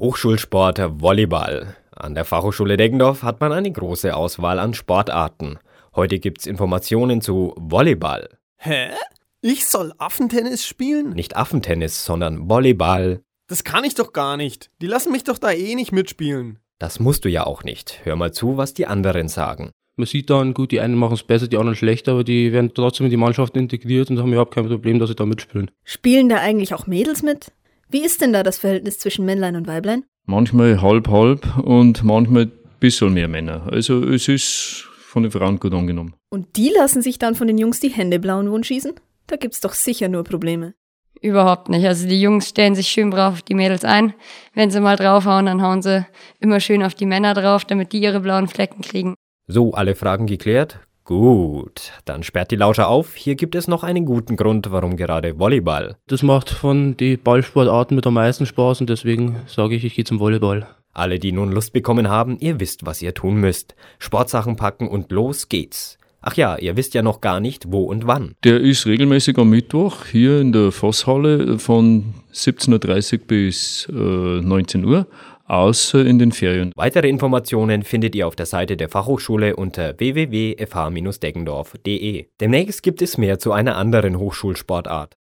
Hochschulsport Volleyball. An der Fachhochschule Deggendorf hat man eine große Auswahl an Sportarten. Heute gibt's Informationen zu Volleyball. Hä? Ich soll Affentennis spielen? Nicht Affentennis, sondern Volleyball. Das kann ich doch gar nicht. Die lassen mich doch da eh nicht mitspielen. Das musst du ja auch nicht. Hör mal zu, was die anderen sagen. Man sieht dann, gut, die einen machen es besser, die anderen schlechter, aber die werden trotzdem in die Mannschaft integriert und haben überhaupt kein Problem, dass sie da mitspielen. Spielen da eigentlich auch Mädels mit? Wie ist denn da das Verhältnis zwischen Männlein und Weiblein? Manchmal halb und manchmal ein bisschen mehr Männer. Also es ist von den Frauen gut angenommen. Und die lassen sich dann von den Jungs die Hände blau und wund schießen? Da gibt's doch sicher nur Probleme. Überhaupt nicht. Also die Jungs stellen sich schön brav auf die Mädels ein. Wenn sie mal draufhauen, dann hauen sie immer schön auf die Männer drauf, damit die ihre blauen Flecken kriegen. So, alle Fragen geklärt? Gut, dann sperrt die Lauscher auf. Hier gibt es noch einen guten Grund, warum gerade Volleyball. Das macht von den Ballsportarten mit am meisten Spaß und deswegen sage ich gehe zum Volleyball. Alle, die nun Lust bekommen haben, ihr wisst, was ihr tun müsst. Sportsachen packen und los geht's. Ach ja, ihr wisst ja noch gar nicht, wo und wann. Der ist regelmäßig am Mittwoch hier in der Vosshalle von 17.30 Uhr bis 19 Uhr, außer in den Ferien. Weitere Informationen findet ihr auf der Seite der Fachhochschule unter www.fh-deggendorf.de. Demnächst gibt es mehr zu einer anderen Hochschulsportart.